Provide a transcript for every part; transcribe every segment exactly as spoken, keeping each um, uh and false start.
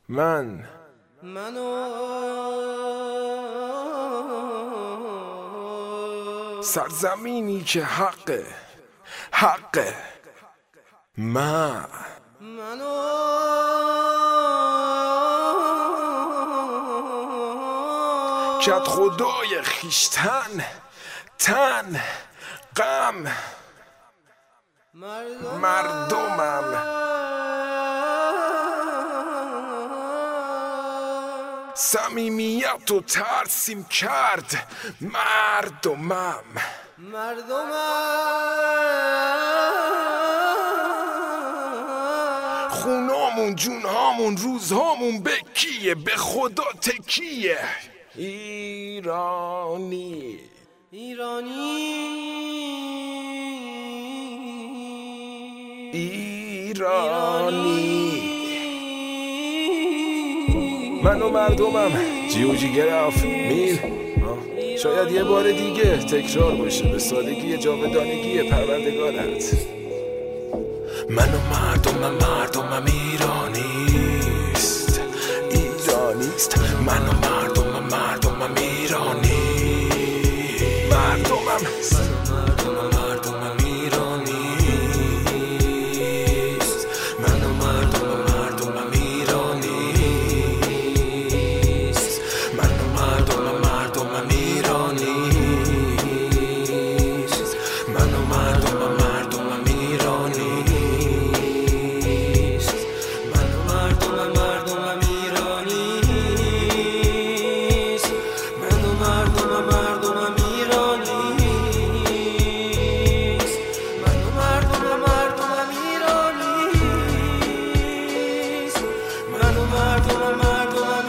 من منو سرزمینی که حقه حقه من منو کت خدای خیشتن تن غم مردمم صمیمیت و ترسیم کرد مردمم مردمم خونامون جونهامون روزهامون به کیه به خدا تکیه ایرانی ایرانی ایرانی من و مردمم جیو جیگرف میل شاید یه بار دیگه تکرار باشه به سادگی جاودانگی پروردگارت من و مردمم مردمم ایرانیست ایرانیست من و مردمم مردمم ایرانی مردمم مردمم مردمم ایرانیست من و مردمم مردمم ایرانیست من و مردمم مردمم ایرانیست من و مردمم مردمم ایرانیست من و مردمم مردمم ایرانیست من و مردمم مردمم ایرانیست من و مردمم مردمم ایرانیست من و مردمم مردمم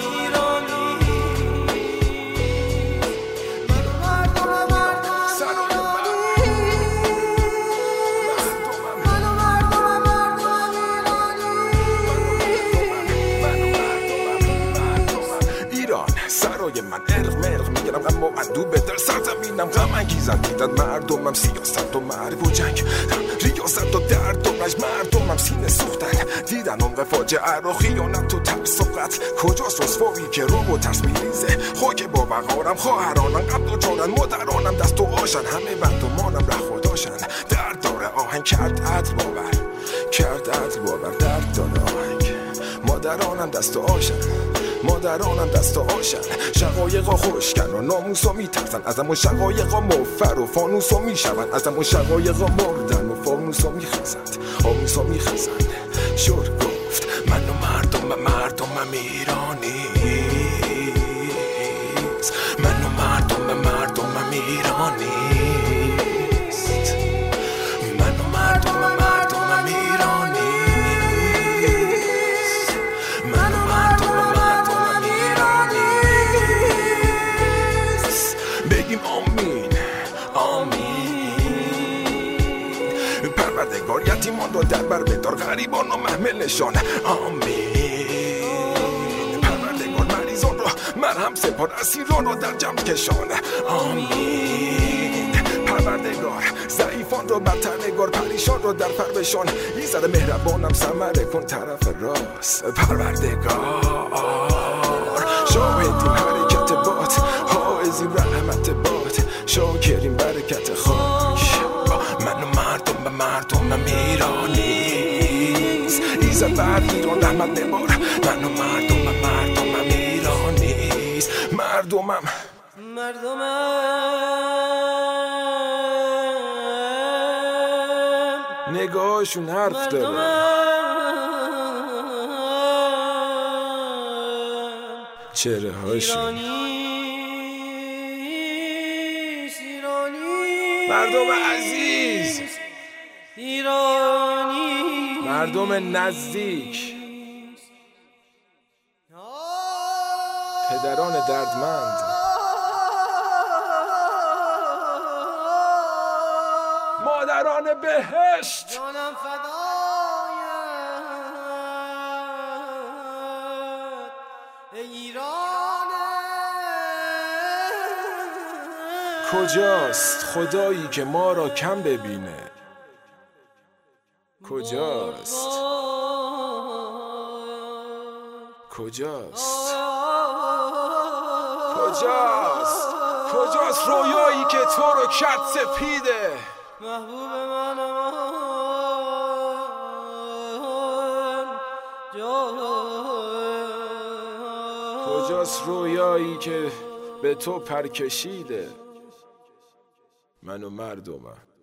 سرای من ارق مرق میگرم غم و اندو به دل سرزمینم غم انگیزم دیدن مردمم سیاست و مرگ و جنگ ریاست و درد و رنج مردمم سینه سوختن دیدن عمق فاجعه رو خیانت و ترس و قتل کجاست رسوایی که رو و ترس میریزه خاک با وقارم خواهرانم قبل و جانن مادرانم دست و آشن همه مردمانم ره خداشن درد داره آهنگ کرد عدل باور کرد عدل باور درد داره آهنگ مادرانم دست و آشن مادرانم دست آشن شقایقا خوشکن و ناموسا میترسن ازم و شقایقا مفر و فانوسا میشون ازم و شقایقا مردن و فانوسا میخزند آموسا میخزند شور گفت من و مردمم مردمم ایرانیست من و مردمم مردمم ایرانیست من و مردمم مردمم ایرانیست من و مردمم بگیم آمین آمین پروردگار یتیمان را در بر بدار غریبان و محملشان آمین پروردگار مریضان را مرهم سپار اسیران را در جمع کشان آمین پروردگار ضعیفان را برتر نگار پریشان را در پربشان ایزد مهربانم ثمره کن طرف راست پروردگار شاهدیم حرکت باد حائزیم رحمت باد شاکریم برکت خاک من و مردم به مردمم ایرانیست ایزد بر ایران رحمت نبار من و مردم به مردمم ایرانیست مردمم مردمم نگاهشون حرف داره چهره هاشون مردم عزیز ایرانی مردم نزدیک پدران دردمند مادران بهشت جانم فدایت ایران کجاست خدایی که ما را کم ببینه کجاست کجاست کجاست کجاست رویایی که تو رو کرد سپیده محبوب من کجاست رویایی که به تو پر کشیده من و مردمم